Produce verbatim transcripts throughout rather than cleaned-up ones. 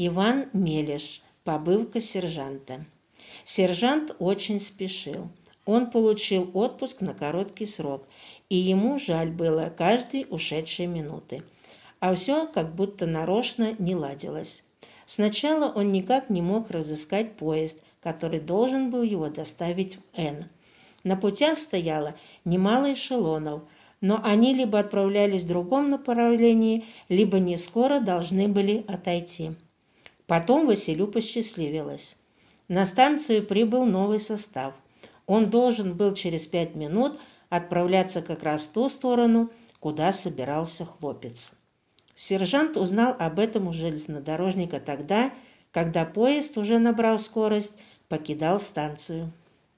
Иван Мелеш, побывка сержанта. Сержант очень спешил. Он получил отпуск на короткий срок, и ему жаль было каждой ушедшей минуты. А все как будто нарочно не ладилось. Сначала он никак не мог разыскать поезд, который должен был его доставить в Н. На путях стояло немало эшелонов, но они либо отправлялись в другом направлении, либо не скоро должны были отойти. Потом Василю посчастливилось. На станцию прибыл новый состав. Он должен был через пять минут отправляться как раз в ту сторону, куда собирался Хлопец. Сержант узнал об этом у железнодорожника тогда, когда поезд, уже набрал скорость, покидал станцию.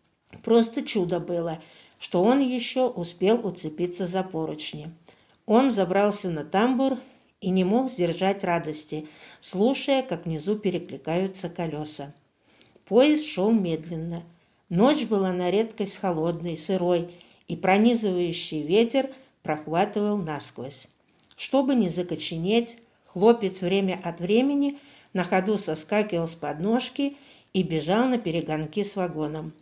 Просто чудо было, что он еще успел уцепиться за поручни. Он забрался на тамбур и не мог сдержать радости, слушая, как внизу перекликаются колеса. Поезд шел медленно. Ночь была на редкость холодной, сырой, и пронизывающий ветер прохватывал насквозь. Чтобы не закоченеть, Хлопец время от времени на ходу соскакивал с подножки и бежал на перегонки с вагоном.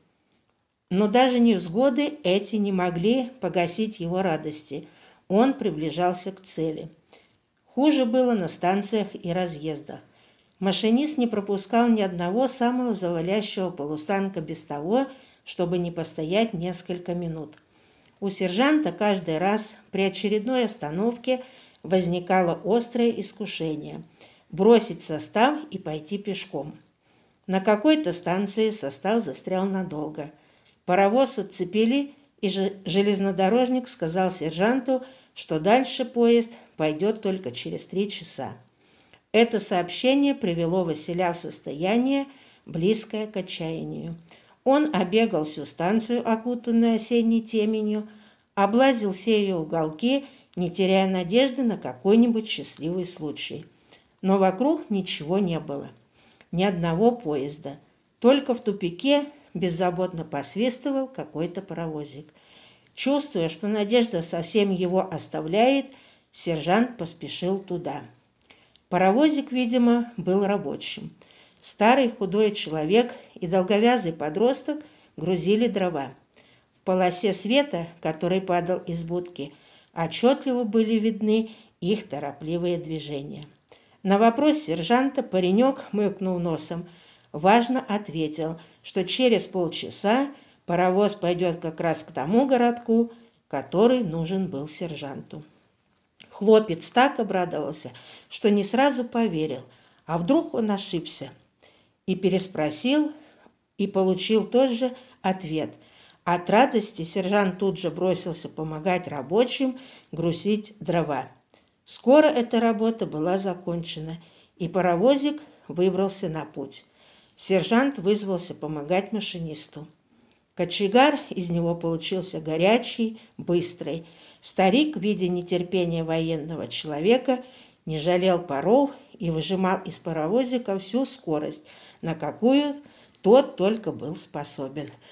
Но даже невзгоды эти не могли погасить его радости. Он приближался к цели. Хуже было на станциях и разъездах. Машинист не пропускал ни одного самого завалящего полустанка без того, чтобы не постоять несколько минут. У сержанта каждый раз при очередной остановке возникало острое искушение – бросить состав и пойти пешком. На какой-то станции состав застрял надолго. Паровоз отцепили, и железнодорожник сказал сержанту, что дальше поезд пойдет только через три часа. Это сообщение привело Василя в состояние, близкое к отчаянию. Он обегал всю станцию, окутанную осенней теменью, облазил все ее уголки, не теряя надежды на какой-нибудь счастливый случай. Но вокруг ничего не было. Ни одного поезда. Только в тупике беззаботно посвистывал какой-то паровозик. Чувствуя, что надежда совсем его оставляет, сержант поспешил туда. Паровозик, видимо, был рабочим. Старый худой человек и долговязый подросток грузили дрова. В полосе света, который падал из будки, отчетливо были видны их торопливые движения. На вопрос сержанта паренек, мыкнув носом, важно ответил, что через полчаса паровоз пойдет как раз к тому городку, который нужен был сержанту. Хлопец так обрадовался, что не сразу поверил, а вдруг он ошибся, и переспросил, и получил тот же ответ. От радости сержант тут же бросился помогать рабочим грузить дрова. Скоро эта работа была закончена, и паровозик выбрался на путь. Сержант вызвался помогать машинисту. Кочегар из него получился горячий, быстрый. Старик, видя нетерпение военного человека, не жалел паров и выжимал из паровозика всю скорость, на какую тот только был способен.